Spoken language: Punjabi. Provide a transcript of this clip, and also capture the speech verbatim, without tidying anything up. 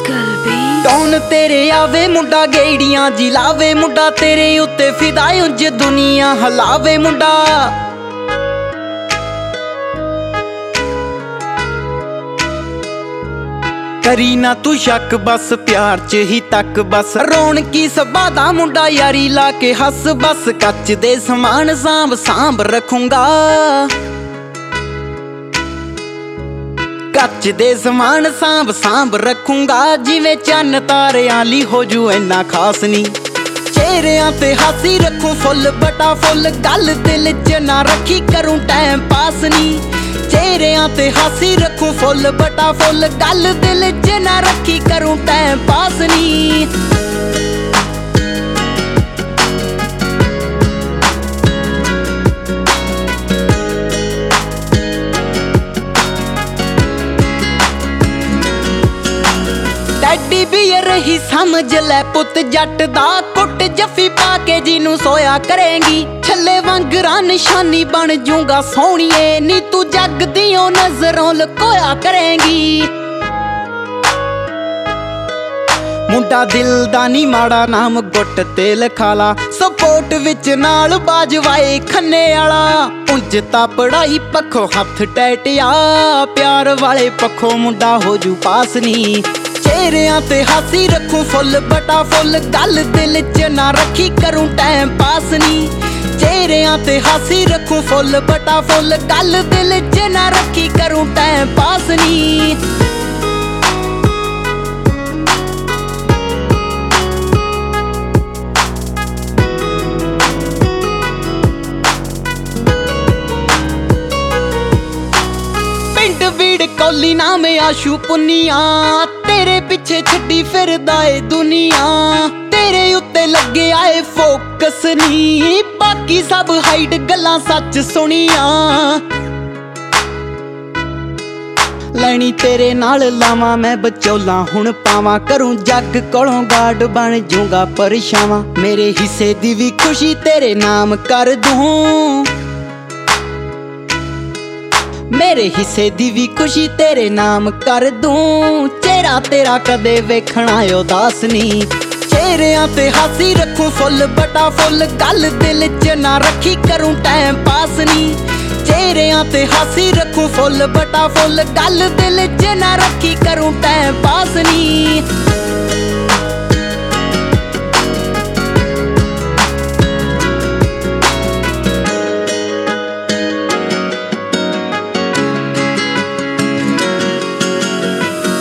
ਟੌਨ ਤੇਰੇ ਆਵੇ ਮੁੰਡਾ ਗੇੜੀਆਂ ਜੀ ਲਾਵੇ ਮੁੰਡਾ ਤੇਰੇ ਉੱਤੇ ਫਿਦਾ ਉਂਝ ਦੁਨੀਆ ਹਲਾਵੇ ਮੁੰਡਾ ਕਰੀ ਨਾ ਤੂੰ ਸ਼ੱਕ ਬਸ ਪਿਆਰ ਚ ਹੀ ਤੱਕ ਬਸ ਰੌਣਕੀ ਸਭਾ ਦਾ ਮੁੰਡਾ ਯਾਰੀ ਲਾ ਕੇ ਹੱਸ ਬਸ ਕੱਚ ਦੇ ਸਮਾਨ ਸਾਂਭ ਸਾਂਭ ਰੱਖੂੰਗਾ ਕੱਚ ਦੇ ਸਮਾਨ ਸਾਂਭ ਸਾਂਭ ਰੱਖੂੰਗਾ ਜਿਵੇਂ ਚੰਨ ਤਾਰਿਆਂ ਲਈ ਹੋ ਜੂ ਇੰਨਾ ਖਾਸ ਨੀ ਚਿਹਰਿਆਂ ਤੇ ਹਾਸੀ ਰੱਖੂ ਫੁੱਲ ਬਟਾ ਫੁੱਲ ਗੱਲ ਦਿਲ ਚ ਨਾ ਰੱਖੀ ਕਰੂੰ ਟਾਈਮ ਪਾਸ ਨੀ ਚਿਹਰਿਆਂ ਤੇ ਹਾਸੀ ਰੱਖੂ ਫੁੱਲ ਬਟਾ ਫੁੱਲ ਗੱਲ ਦਿਲ ਚ ਨਾ ਰੱਖੀ ਕਰੂੰ ਟਾਈਮ ਪਾਸ ਨੀ ਟੈਡੀ ਬੀਅਰ ਹੀ ਸਮਝ ਲੈ ਪੁੱਤ ਜੱਟ ਦਾ ਕੁੱਟ ਜੱਫੀ ਪਾ ਕੇ ਜਿਹਨੂੰ ਸੋਇਆ ਕਰੇਂਗੀ ਛੱਲੇ ਵਾਂਗਰਾਂ ਨਿਸ਼ਾਨੀ ਬਣ ਜੂਗਾ ਸੋਹਣੀਏ ਨੀ ਤੂੰ ਜੱਗ ਦੀਆਂ ਨਜ਼ਰੋਂ ਲੁਕੋਇਆ ਕਰੇਂਗੀ ਮੁੰਡਾ ਦਿਲ ਦਾ ਨੀ ਮਾੜਾ ਨਾਮ ਗੁੱਟ ਤੇ ਲਿਖਾ ਲਾ ਸਪੋਰਟ ਵਿੱਚ ਨਾਲ ਬਾਜਵਾਏ ਖੰਨੇ ਵਾਲਾ ਉਂਝ ਤਾਂ ਪੜਾਈ ਪੱਖੋਂ ਹੱਥ ਟੈਟਿਆ ਪਿਆਰ ਵਾਲੇ ਪੱਖੋਂ ਮੁੰਡਾ ਹੋ ਜੂ ਪਾਸ ਨੀ ਚਿਹਰਿਆਂ ਤੇ ਹਾਸੀ ਰੱਖੂ ਫੁੱਲ ਬਟਾ ਫੁੱਲ ਗੱਲ ਦਿਲ ਚ ਨਾ ਰੱਖੀ ਕਰੂੰ ਟਾਈਮ ਪਾਸ ਨੀ ਚਿਹਰਿਆਂ ਤੇ ਹਾਸੀ ਰੱਖੂ ਫੁੱਲ ਬਟਾ ਫੁੱਲ ਗੱਲ ਦਿਲ ਚ ਨਾ ਰੱਖੀ ਕਰੂੰ ਟਾਈਮ ਪਾਸ ਨੀ ਪਿੰਡ ਵੀੜ ਕੌਲੀ ਨਾਮ ਆਸ਼ੂ ਪੁੰਨੀਆ ਤੇਰੇ ਪਿੱਛੇ ਛੱਡੀ ਫਿਰਦਾ ਏ ਦੁਨੀਆ ਤੇਰੇ ਉੱਤੇ ਲੱਗਿਆ ਏ ਫੋਕਸ ਨੀ ਬਾਕੀ ਸਭ ਹਾਈਡ ਗੱਲਾਂ ਸੱਚ ਸੁਣੀਆਂ ਲੈਣੀ ਤੇਰੇ ਨਾਲ ਲਾਵਾਂ ਮੈਂ ਬਚੋਲਾ ਹੁਣ ਪਾਵਾਂ ਕਰੂੰ ਜੱਗ ਕੋਲੋਂ ਗਾਰਡ ਬਣ ਜੂੰਗਾ ਪਰਛਾਵਾਂ ਮੇਰੇ ਹਿੱਸੇ ਦੀ ਵੀ ਖੁਸ਼ੀ ਤੇਰੇ ਨਾਮ ਕਰ ਦੂੰ ਮੇਰੇ ਹਿੱਸੇ ਦੀ ਵੀ ਖੁਸ਼ੀ ਤੇਰੇ ਨਾਮ ਕਰ ਦੂੰ ਚਿਹਰਾ ਤੇਰਾ ਕਦੇ ਵੇਖਣਾ ਉਦਾਸ ਨੀ ਚਿਹਰਿਆਂ ਤੇ ਹਾਸੀ ਰੱਖੂ ਫੁੱਲ ਬਟਾ ਫੁੱਲ ਗੱਲ ਦਿਲ ਚ ਨਾ ਰੱਖੀ ਕਰੂੰ ਟਾਈਮ ਪਾਸ ਨੀ ਚਿਹਰਿਆਂ ਤੇ ਹਾਸੀ ਰੱਖੂ ਫੁੱਲ ਬਟਾ ਫੁੱਲ ਗੱਲ ਦਿਲ ਚ ਨਾ ਰੱਖੀ ਕਰੂੰ ਟਾਈਮ ਪਾਸ ਨੀ